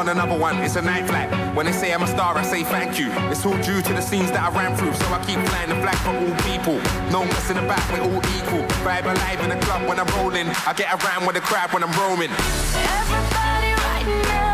on another one, it's a night flight. When they say I'm a star, I say thank you. It's all due to the scenes that I ran through, so I keep flying the flag for all people. No messing about, we're all equal. Vibe alive in the club when I'm rolling. I get around with the crowd when I'm roaming. Everybody right now.